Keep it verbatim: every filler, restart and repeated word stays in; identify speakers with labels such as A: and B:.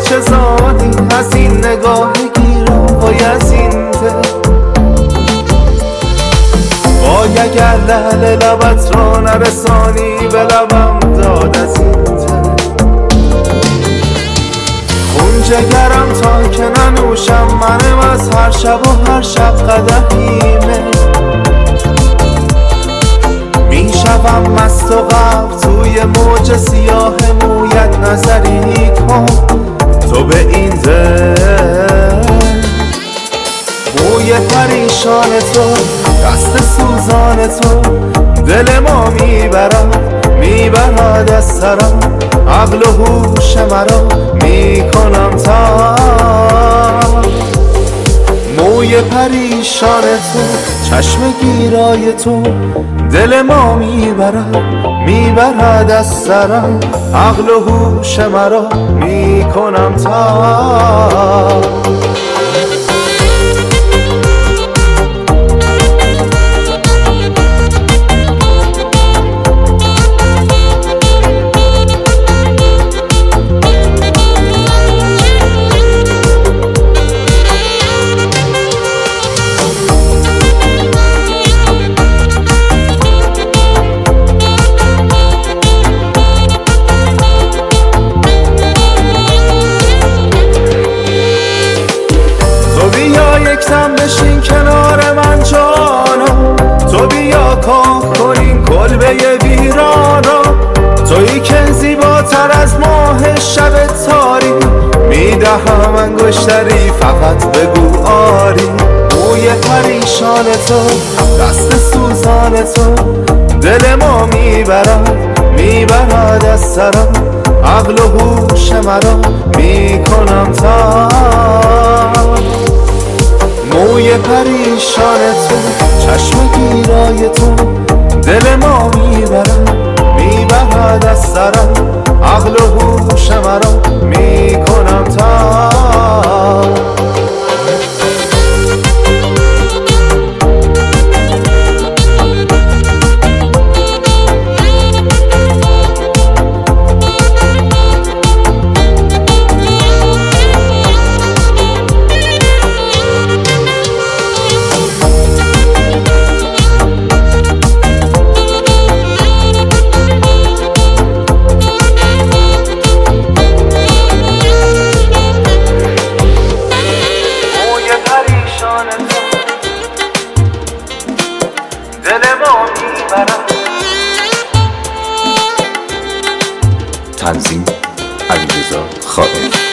A: چه زادی از این نگاه گیرای از این دل. وای اگر لعل لبت را نرسانی به لبم داد از این دل. خون جگرم تا که ننوشم منم از هر شب و هر شب قدحیمه. میشوم مست و غرق توی موج سیاه مویت نظری کن تو به این دل. موی پریشان تو دست سوزان تو دل ما میبرد میبرد از سرم. عقل و هوش مرا میکنم تا موی پریشان تو چشم گیرای تو دل ما میبرد میبرد از سرم. عقل و هوش مرا میکنم تا یکدم بشین کنار من جانا. تو بیا کاه کنیم کلبه ویرانا. تویی که زیباتر از ماه شب تاری. میدهم انگشتری فقط بگو آری. موی پریشان تو دست سوزان تو دل ما میبرد میبرد از سرم. عقل و هوش مرا میکنم تا موی پریشان تو چشم گیرای تو دل ما میبرد میبرد از سرم. عقل و هوش مرا میکنم تا دل ما میبرد.
B: تنظیم علیرضا خائن.